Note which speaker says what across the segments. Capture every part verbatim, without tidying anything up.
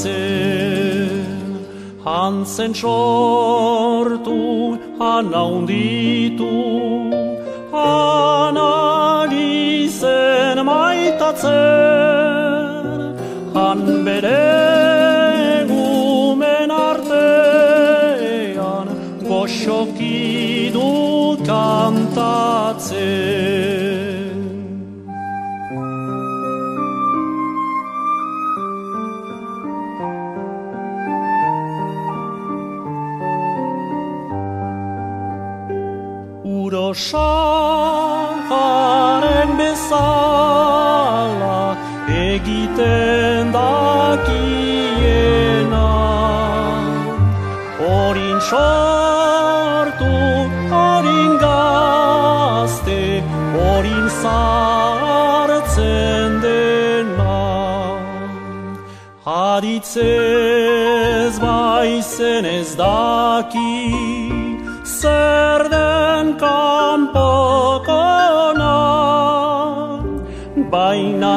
Speaker 1: kantatzen, han zen sortu, han haunditu, han ari zen maitatzen, han bere gumen artean, goxoki dut kantatzen. Uro saharen bezala egiten dakiena, horin sortu, horin gazte, horin zartzen dena. Haditzez baizen ez daki, zer den kanpokona, baina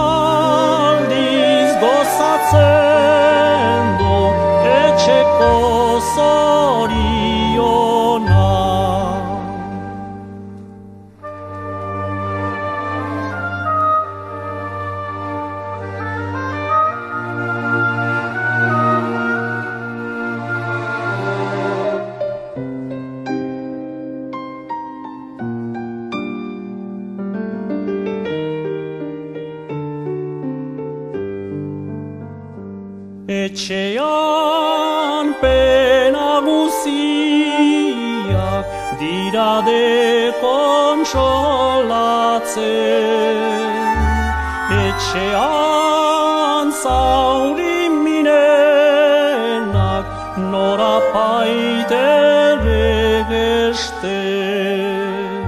Speaker 1: aldiz gozatzen du etxeko zoriona. Etxean pena guziak dira de kontsolatzen, etxean zauri minenak nora paitere gesten,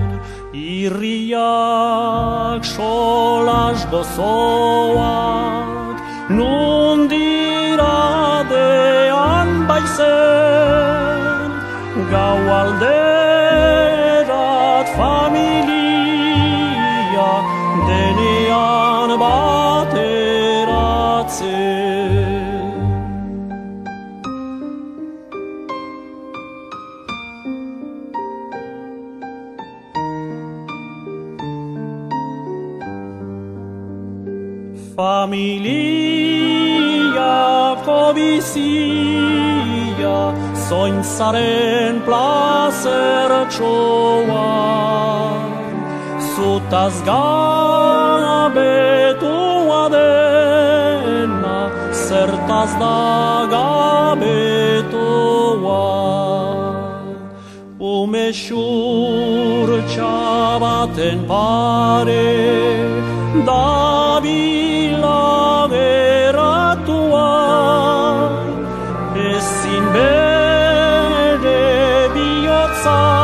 Speaker 1: irriak solas gozoak nundi iradean baizen, gau alderat familia denean bateratzen. Familiako bizia, zointzaren plazertxoan, zutaz gabetua dena, zertaz da gabetoa. Ume xurtxa baten pare, dabila beratua, ezin bere bihotza